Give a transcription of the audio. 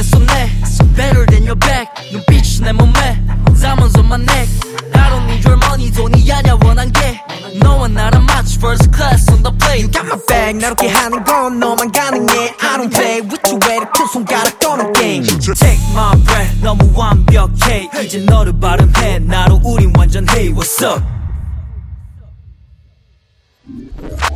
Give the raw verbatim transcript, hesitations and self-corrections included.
내 손에 Better than your back 눈빛이 내 몸에 Diamonds on my neck I don't need your money 돈이 아냐 원한 게 너와 나랑 match first class on the plane You got my back 나롭게 하는 건 너만 가능해 I don't play with you 왜 이렇게 손가락 떠는 게임 Take my breath 너무 완벽해 이제 너를 발음해 나로 우린 완전 Hey what's up